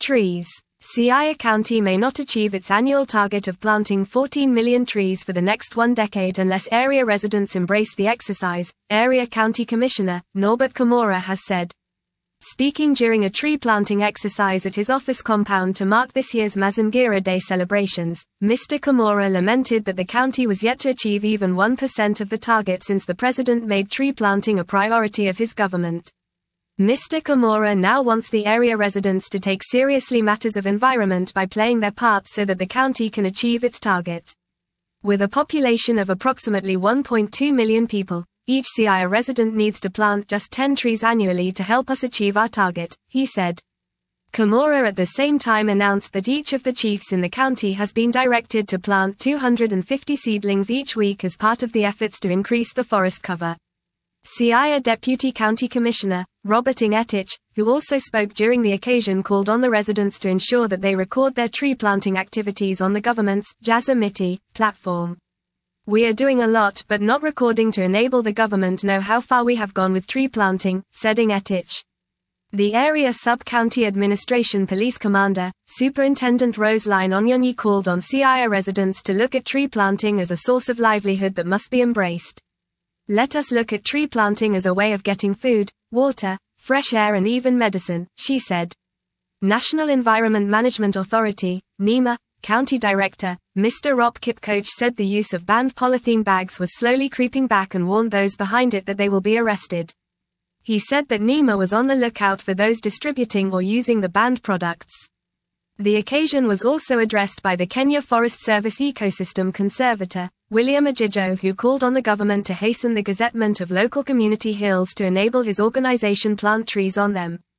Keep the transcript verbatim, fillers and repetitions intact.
Trees. Siaya County may not achieve its annual target of planting fourteen million trees for the next one decade unless area residents embrace the exercise, Area County Commissioner, Norbert Kamora has said. Speaking during a tree planting exercise at his office compound to mark this year's Mazingira Day celebrations, Mister Kamora lamented that the county was yet to achieve even one percent of the target since the president made tree planting a priority of his government. Mister Kamora now wants the area residents to take seriously matters of environment by playing their part so that the county can achieve its target. With a population of approximately one point two million people, each Siaya resident needs to plant just ten trees annually to help us achieve our target, he said. Kamora at the same time announced that each of the chiefs in the county has been directed to plant two hundred fifty seedlings each week as part of the efforts to increase the forest cover. Siaya Deputy County Commissioner, Robert Ingetich, who also spoke during the occasion, called on the residents to ensure that they record their tree planting activities on the government's Jaza Miti platform. "We are doing a lot but not recording to enable the government know how far we have gone with tree planting," said Ingetich. The area sub-county administration police commander, Superintendent Roseline Onyonyi, called on Siaya residents to look at tree planting as a source of livelihood that must be embraced. "Let us look at tree planting as a way of getting food, water, fresh air and even medicine," she said. National Environment Management Authority, NEMA, County Director, Mister Rob Kipcoach said the use of banned polythene bags was slowly creeping back and warned those behind it that they will be arrested. He said that NEMA was on the lookout for those distributing or using the banned products. The occasion was also addressed by the Kenya Forest Service Ecosystem Conservator, William Ajijo, who called on the government to hasten the gazettement of local community hills to enable his organization plant trees on them.